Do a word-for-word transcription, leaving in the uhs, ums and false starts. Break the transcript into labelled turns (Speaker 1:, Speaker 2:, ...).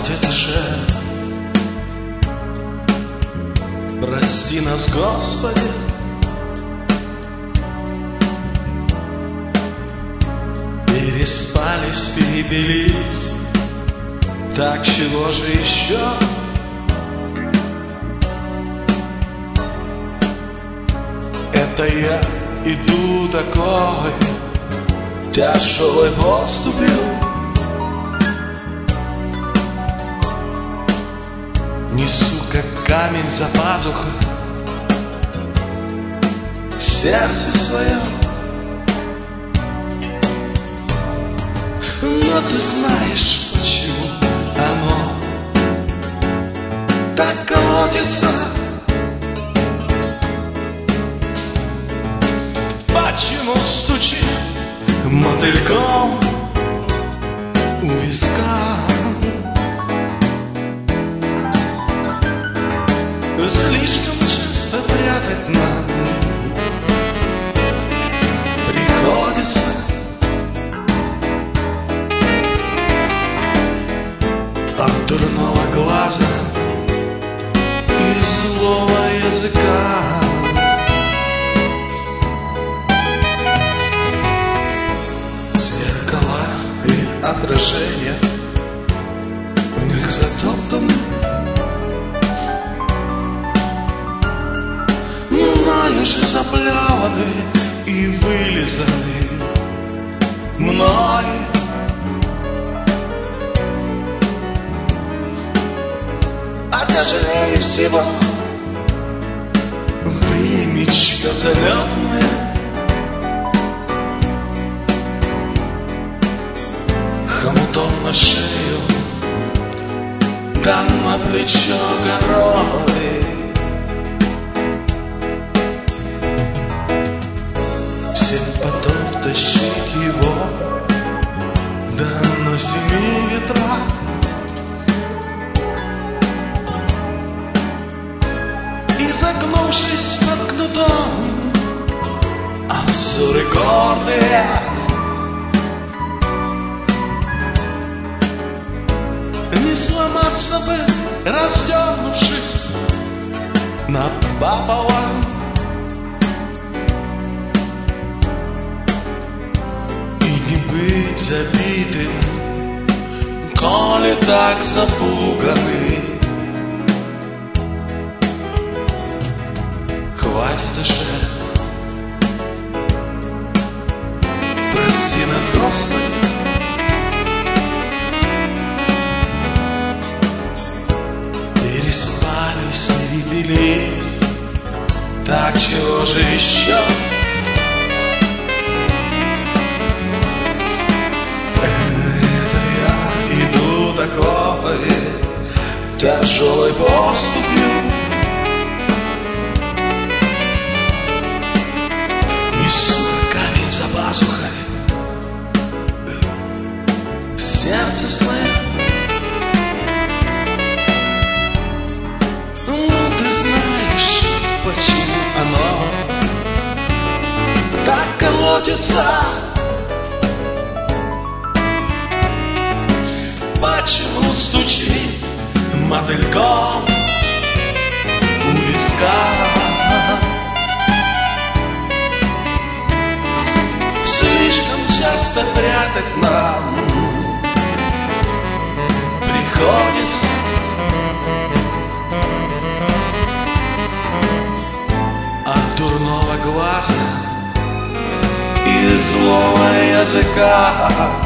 Speaker 1: хватит уже. Прости нас, Господи. Переспались, перепились, так чего же еще? Это я иду такой тяжелой поступью, несу как камень за пазухой в сердце своем. Но ты знаешь, почему оно так колотится? Почему стучит мотыльком у виска? Слишком часто прятать нам приходится. От дурного глаза и злого языка. Зеркала и отражения в них затоптаны. Мною же заплеваны и вылизаны мной. А тяжелее всего времечко зеленое, хомутом на шею, да на плечо горой. Семь потов тащить его, да на семи ветрах. И загнувшись под кнутом, а взоры гордые, не сломаться бы, раздернувшись напополам. Быть забитым, коли так запуганы. Хватит уже. Прости нас, Господи. Переспались, перепились, так чего же еще? Такой тяжелой поступью, несу камень за пазухой в сердце своем. Ну, ты знаешь, почему оно так колотится? Почему стучит мотыльком у виска? Слишком часто прятать нам приходится. От дурного глаза и злого языка.